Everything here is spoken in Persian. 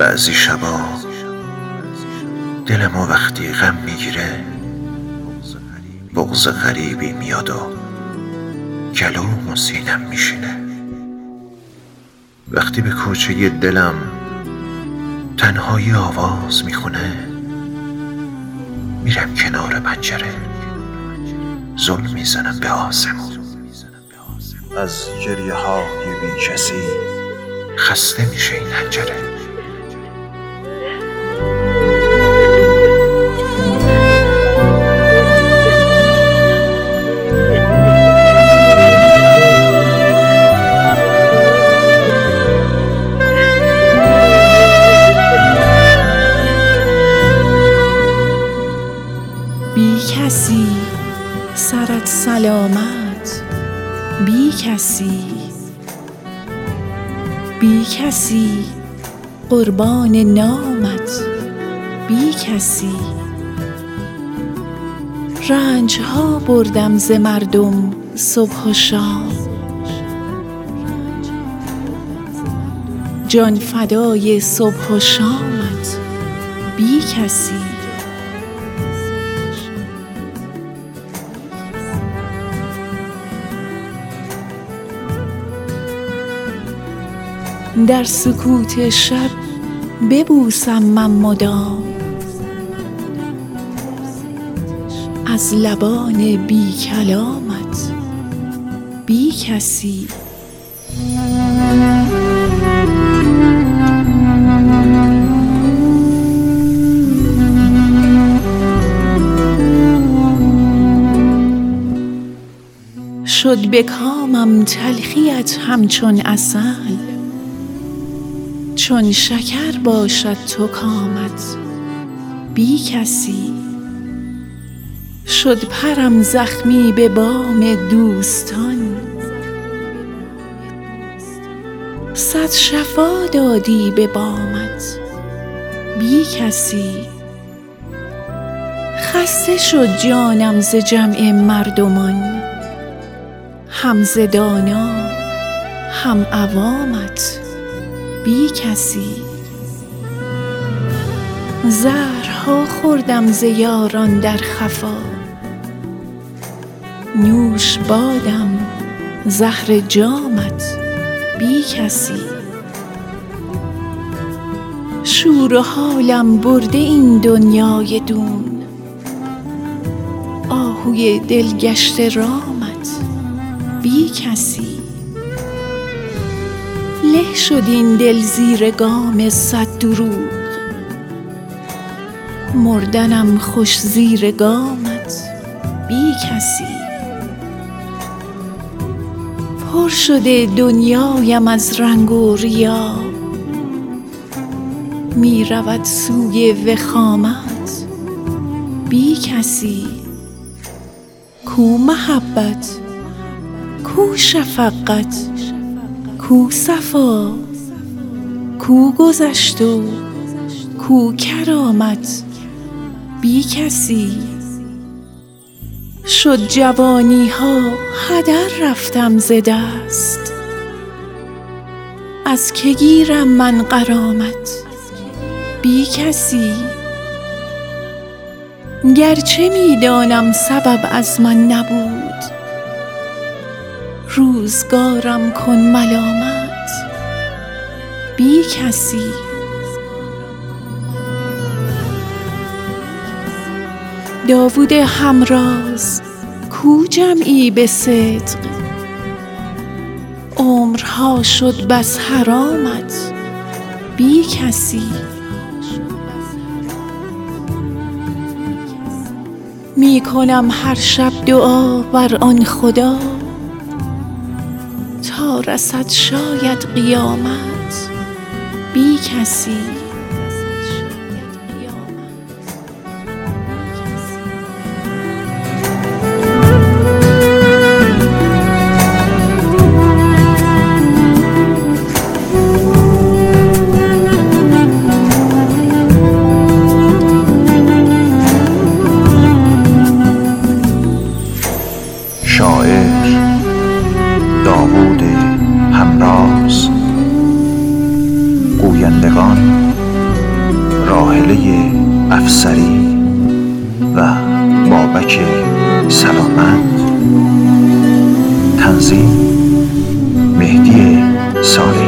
بعضی شبا دل ما وقتی غم میگیره بغض غریبی میاد و گلوم و سینم میشینه. وقتی به کوچه دلم تنهایی آواز میخونه میرم کنار پنجره زل میزنم به آسمون. از گریه های بی کسی خسته میشه این حنجره. بی کسی سرت سلامت، بی کسی بی کسی قربان نامت، بی کسی رنج ها بردم ز مردم صبح و شام، جان فدای صبح و شامت، بی کسی در سکوت شب ببوسم من مدام از لبان بی کلامت، بی کسی شد به کامم تلخیت همچون عسل، چون شکر باشد تو کامت، بی کسی شد پرم زخمی به بام دوستان، صد شفا دادی به بامت، بی کسی خسته شد جانم ز جمع مردمان، هم ز دانا هم عوامت، بی کسی زهرها خوردم ز یاران در خفا، نوش بادم زهر جامت، بی کسی شور و حالم برده این دنیای دون، آهوی دلگشته رامت، بی کسی له شد این دل زیر گام صد دروغ، مردنم خوش زیر گامت، بی کسی پر شده دنیایم از رنگ و ریا، می رود سوی وخامت، بی کسی کو محبت کو شفقت کو صفا کو گذشت و کو کرامت، بی کسی شد جوانی ها هدر رفتم ز دست، از که گیرم من غرامت، بی کسی گرچه می دانم سبب از من نبود، روزگارم کن ملامت، بی کسی داوود همراز کو جمعی به صدق، عمرها شد بس حرامت، بی کسی می کنم هر شب دعا بر آن خدا، تا رسد شاید قیامت، بی کسی شاعر داوود همراز، گویندگان افسری و بابک سلامت. تنظیم مهدی صالحی.